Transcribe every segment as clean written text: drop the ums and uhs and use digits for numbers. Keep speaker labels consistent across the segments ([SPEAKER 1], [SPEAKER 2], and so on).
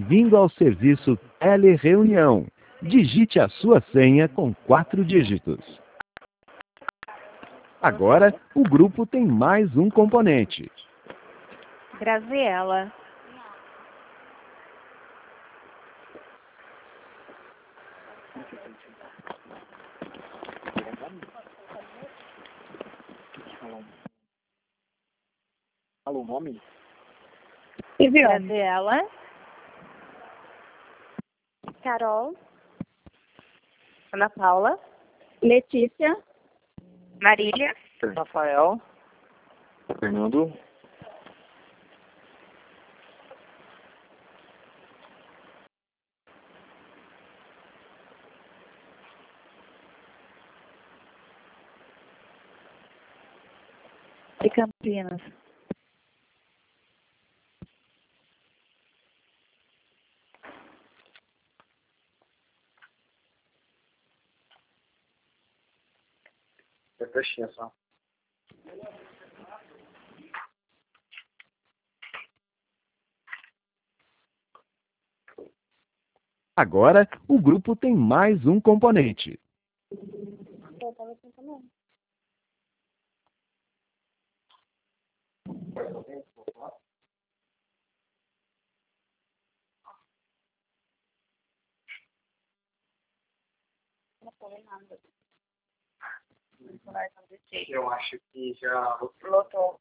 [SPEAKER 1] Bem-vindo ao serviço Telereunião. Digite a sua senha com 4 dígitos. Agora, o grupo tem mais um componente.
[SPEAKER 2] Graziela.
[SPEAKER 3] Alô, nome?
[SPEAKER 2] Graziela.
[SPEAKER 4] Carol,
[SPEAKER 2] Ana Paula.
[SPEAKER 4] Letícia,
[SPEAKER 2] Marília.
[SPEAKER 3] Rafael. Fernando.
[SPEAKER 2] De Campinas.
[SPEAKER 3] É fechinha só.
[SPEAKER 1] Agora, o grupo tem mais um componente.
[SPEAKER 4] eu tava pensando. Não falei nada.
[SPEAKER 3] Eu acho que já...
[SPEAKER 2] Lotou.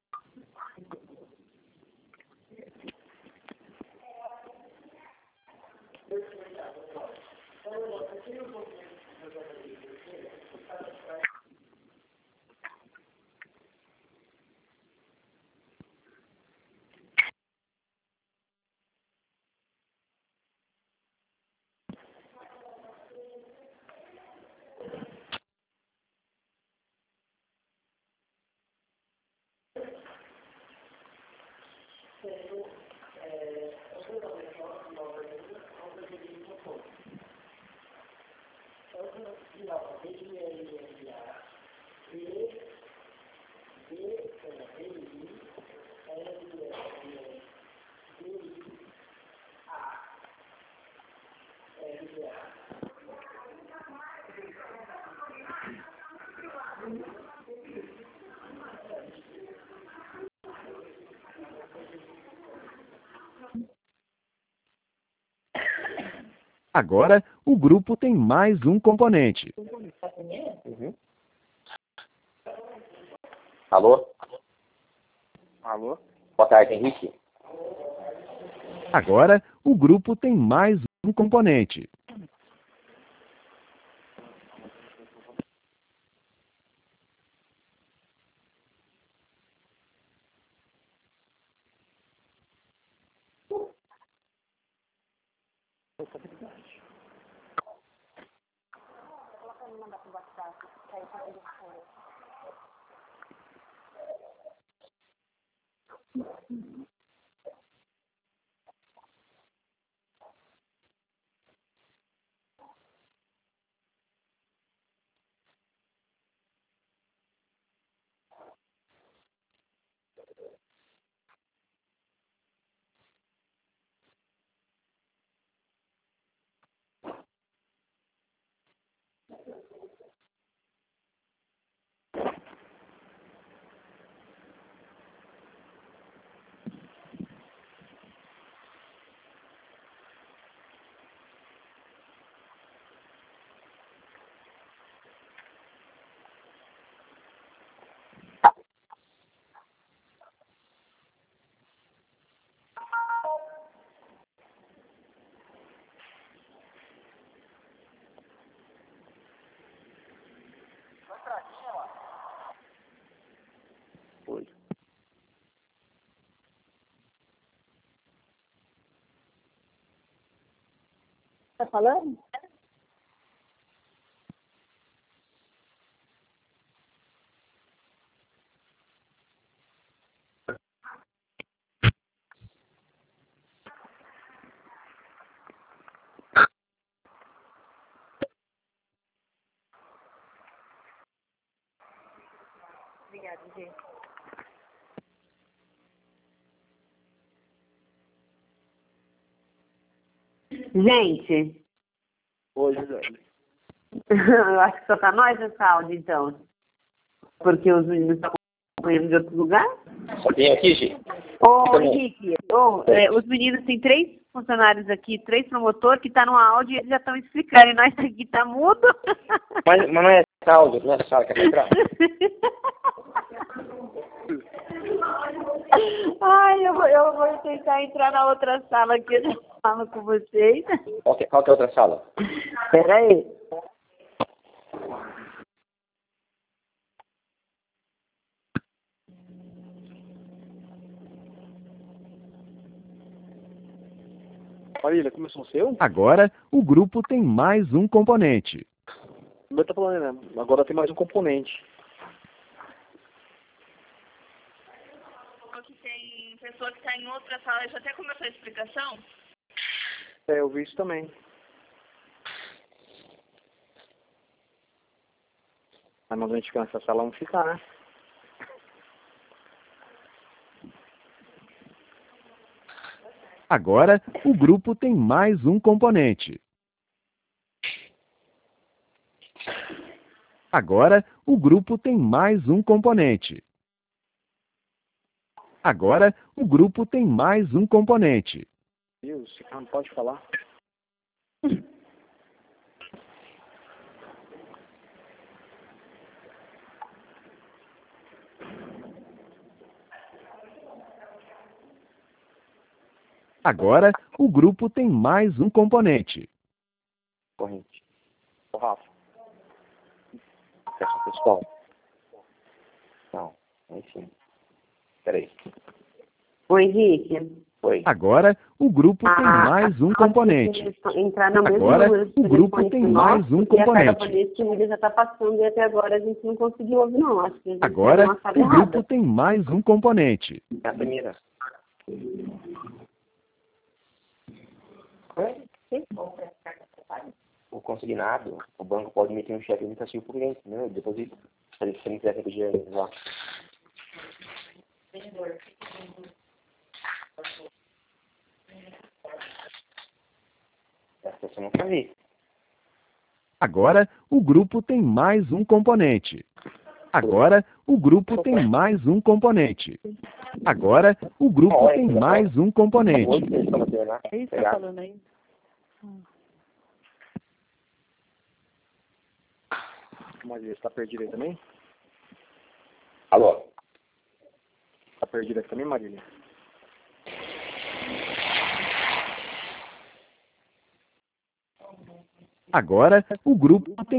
[SPEAKER 1] Agora, o grupo tem mais um componente.
[SPEAKER 3] Uhum. Alô? Alô? Boa tarde, Henrique.
[SPEAKER 1] Agora, o grupo tem mais um componente.
[SPEAKER 3] Oi.
[SPEAKER 4] Tá falando?
[SPEAKER 2] Obrigada, gente.
[SPEAKER 5] Gente,
[SPEAKER 3] Oi, Gisele.
[SPEAKER 5] eu acho que só tá nós nessa áudio, então. Porque os meninos estão acompanhando de outro lugar.
[SPEAKER 3] Só tem aqui, Gi?
[SPEAKER 5] Ô, Henrique, os meninos têm 3 funcionários aqui, 3 promotores que tá no áudio e eles já estão explicando. E nós aqui tá mudo.
[SPEAKER 3] Mas não é essa áudio, não é essa sala que é pra entrar?
[SPEAKER 5] Ai, eu vou tentar entrar na outra sala que eu já falo com vocês.
[SPEAKER 3] Qual que é a outra sala?
[SPEAKER 5] Espera aí.
[SPEAKER 3] Marília, começou o seu?
[SPEAKER 1] Agora, o grupo tem mais um componente.
[SPEAKER 3] O meu tá falando, né? Agora tem mais um componente.
[SPEAKER 2] Que tem pessoa que está em outra sala, já até começou a explicação?
[SPEAKER 3] É, eu vi isso também. Mas a gente ficar nessa sala, vamos ficar, né?
[SPEAKER 1] Agora, o grupo tem mais um componente. Agora, o grupo tem mais um componente. Agora, o grupo tem mais um componente.
[SPEAKER 3] Deus, esse cara não pode falar.
[SPEAKER 1] Agora, o grupo tem mais um componente.
[SPEAKER 3] Corrente. Ô, Rafa. Peça pessoal. Não, aí sim. Peraí.
[SPEAKER 5] Ô, Henrique.
[SPEAKER 3] Oi.
[SPEAKER 1] Agora, o grupo tem mais um componente.
[SPEAKER 5] Entrar no mesmo
[SPEAKER 1] Agora,
[SPEAKER 5] número de
[SPEAKER 1] o grupo
[SPEAKER 5] telefone
[SPEAKER 1] tem
[SPEAKER 5] que
[SPEAKER 1] mais um
[SPEAKER 5] nós, porque a cada
[SPEAKER 1] componente.
[SPEAKER 5] vez que o William já está passando e até agora a gente não conseguiu ouvir, não. Acho que a gente
[SPEAKER 1] Agora,
[SPEAKER 5] deu uma sala
[SPEAKER 1] o
[SPEAKER 5] errada.
[SPEAKER 1] grupo tem mais um componente.
[SPEAKER 3] É a primeira. O consignado, o banco pode meter um cheque limitativo por cliente, né? Depois, se ele quiser repetir lá. Essa eu nunca vi.
[SPEAKER 1] Agora, o grupo tem mais um componente. Agora, o grupo tem mais um componente. Agora, o grupo tem mais um componente.
[SPEAKER 2] É isso que tá falando aí?
[SPEAKER 3] Mas ele está perdido aí também? Alô? Está perdido aqui também, Marília?
[SPEAKER 1] Agora, o grupo tem